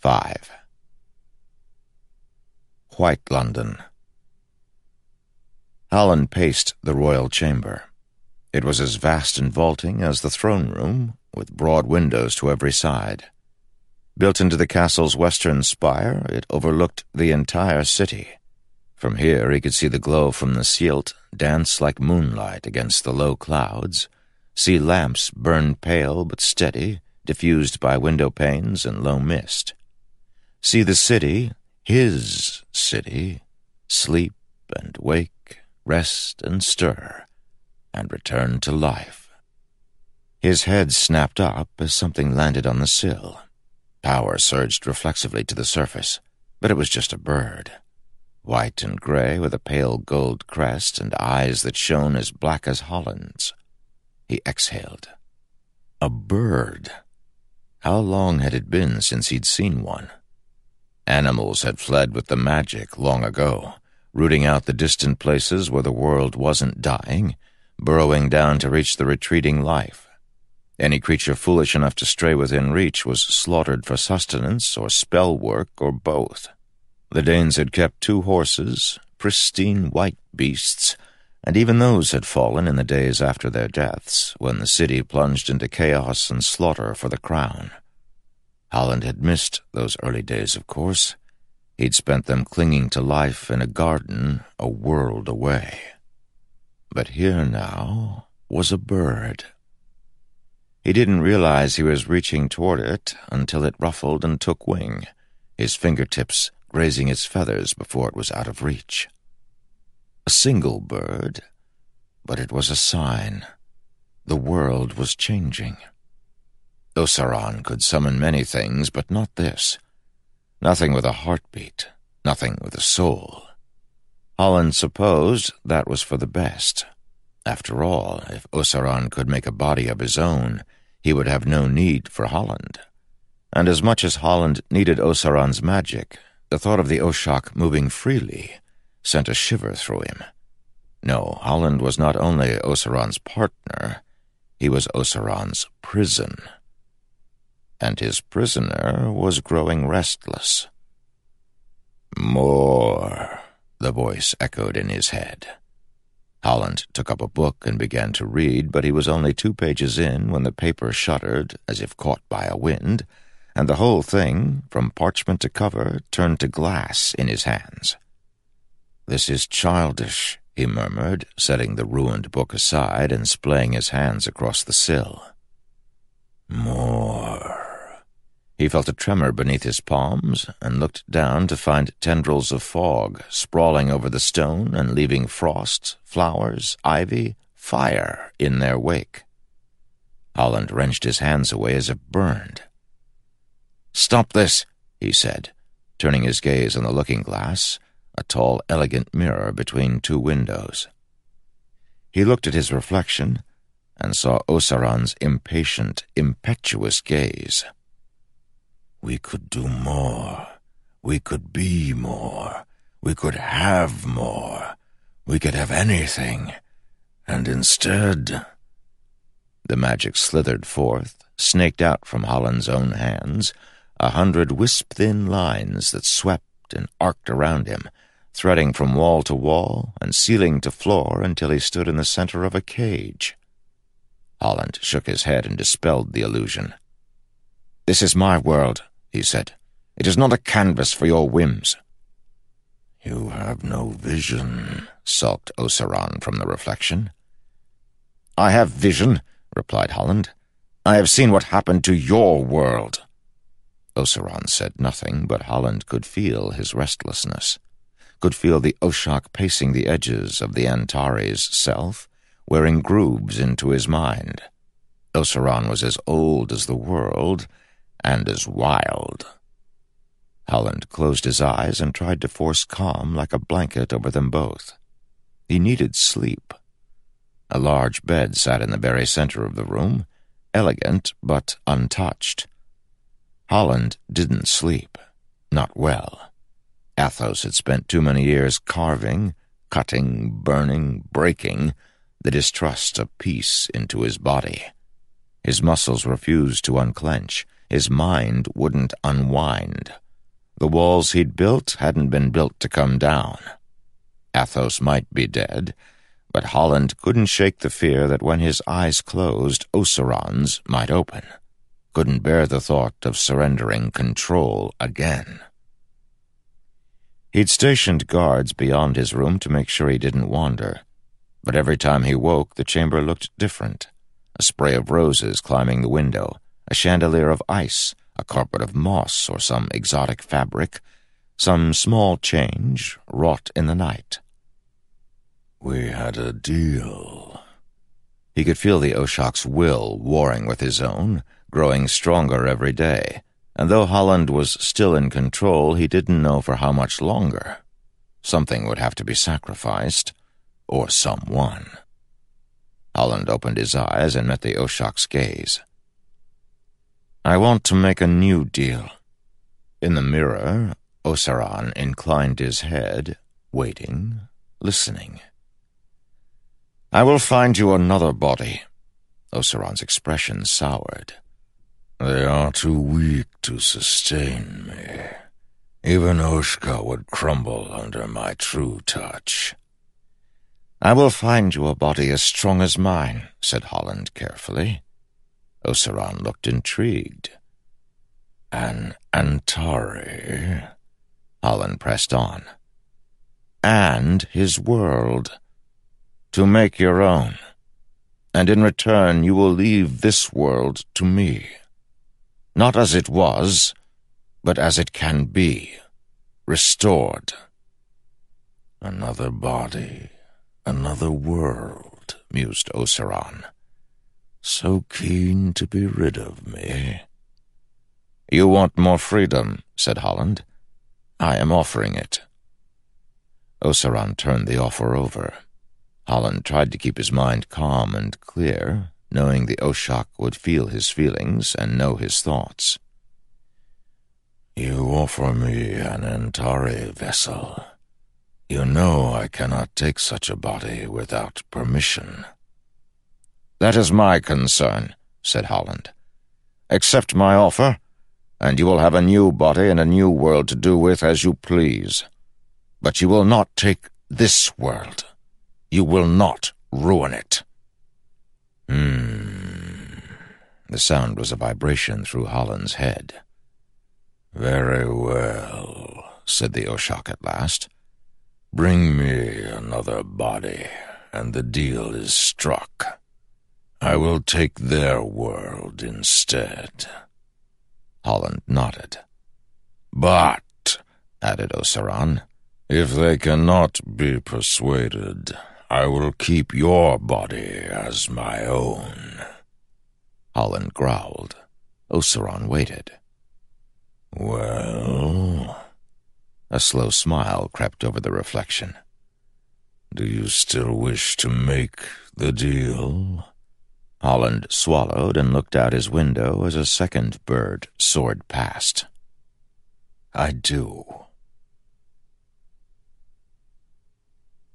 5. White London. Holland paced the royal chamber. It was as vast and vaulting as the throne room, with broad windows to every side. Built into the castle's western spire, it overlooked the entire city. From here he could see the glow from the Scheldt dance like moonlight against the low clouds, see lamps burn pale but steady, diffused by window panes and low mist. See the city, his city, sleep and wake, rest and stir, and return to life. His head snapped up as something landed on the sill. Power surged reflexively to the surface, but it was just a bird. White and gray with a pale gold crest and eyes that shone as black as Holland's. He exhaled. A bird. How long had it been since he'd seen one? Animals had fled with the magic long ago, rooting out the distant places where the world wasn't dying, burrowing down to reach the retreating life. Any creature foolish enough to stray within reach was slaughtered for sustenance or spell work or both. The Danes had kept 2 horses, pristine white beasts, and even those had fallen in the days after their deaths, when the city plunged into chaos and slaughter for the crown. Holland had missed those early days, of course. He'd spent them clinging to life in a garden a world away. But here now was a bird. He didn't realize he was reaching toward it until it ruffled and took wing, his fingertips grazing its feathers before it was out of reach. A single bird, but it was a sign. The world was changing. Osaran could summon many things, but not this. Nothing with a heartbeat, nothing with a soul. Holland supposed that was for the best. After all, if Osaran could make a body of his own, he would have no need for Holland. And as much as Holland needed Osaran's magic, the thought of the Oshak moving freely sent a shiver through him. No, Holland was not only Osaran's partner, he was Osaran's prison. And his prisoner was growing restless. "More," the voice echoed in his head. Holland took up a book and began to read, but he was only 2 pages in when the paper shuddered, as if caught by a wind, and the whole thing, from parchment to cover, turned to glass in his hands. "This is childish," he murmured, setting the ruined book aside and splaying his hands across the sill. More. He felt a tremor beneath his palms and looked down to find tendrils of fog sprawling over the stone and leaving frost, flowers, ivy, fire in their wake. Holland wrenched his hands away as if burned. "Stop this," he said, turning his gaze on the looking-glass, a tall, elegant mirror between 2 windows. He looked at his reflection and saw Osaran's impatient, impetuous gaze. "We could do more. We could be more. We could have more. We could have anything. And instead—" The magic slithered forth, snaked out from Holland's own hands, 100 wisp-thin lines that swept and arced around him, threading from wall to wall and ceiling to floor until he stood in the center of a cage. Holland shook his head and dispelled the illusion. "This is my world," he said. "It is not a canvas for your whims." "You have no vision," sulked Osaran from the reflection. "I have vision," replied Holland. "I have seen what happened to your world." Osaran said nothing, but Holland could feel his restlessness, could feel the Oshak pacing the edges of the Antares self, wearing grooves into his mind. Osaran was as old as the world, and as wild. Holland closed his eyes and tried to force calm like a blanket over them both. He needed sleep. A large bed sat in the very center of the room, elegant but untouched. Holland didn't sleep, not well. Athos had spent too many years carving, cutting, burning, breaking the distrust of peace into his body. His muscles refused to unclench. his mind wouldn't unwind. The walls he'd built hadn't been built to come down. Athos might be dead, but Holland couldn't shake the fear that when his eyes closed, Oseron's might open. Couldn't bear the thought of surrendering control again. He'd stationed guards beyond his room to make sure he didn't wander, but every time he woke, the chamber looked different. A spray of roses climbing the window, a chandelier of ice, a carpet of moss or some exotic fabric, some small change wrought in the night. We had a deal. He could feel the Oshak's will warring with his own, growing stronger every day, and though Holland was still in control, he didn't know for how much longer. Something would have to be sacrificed, or someone. Holland opened his eyes and met the Oshak's gaze. "I want to make a new deal." In the mirror, Oseron inclined his head, waiting, listening. "I will find you another body." Oseron's expression soured. "They are too weak to sustain me. Even Oshka would crumble under my true touch." "I will find you a body as strong as mine," said Holland carefully. Oseron looked intrigued. "An Antari?" Holland pressed on. "And his world. To make your own. And in return you will leave this world to me. Not as it was, but as it can be. Restored." "Another body, another world," mused Oseron. "So keen to be rid of me." "You want more freedom," said Holland. "I am offering it." Oseron turned the offer over. Holland tried to keep his mind calm and clear, knowing the Oshak would feel his feelings and know his thoughts. "You offer me an Antari vessel. You know I cannot take such a body without permission." "That is my concern," said Holland. "Accept my offer, and you will have a new body and a new world to do with as you please. But you will not take this world. You will not ruin it." The sound was a vibration through Holland's head. "Very well," said the Oshak at last. "Bring me another body, and the deal is struck. I will take their world instead." Holland nodded. "But," added Oseron, "if they cannot be persuaded, I will keep your body as my own." Holland growled. Oseron waited. "Well?" A slow smile crept over the reflection. "Do you still wish to make the deal?" Holland swallowed and looked out his window as a second bird soared past. "I do."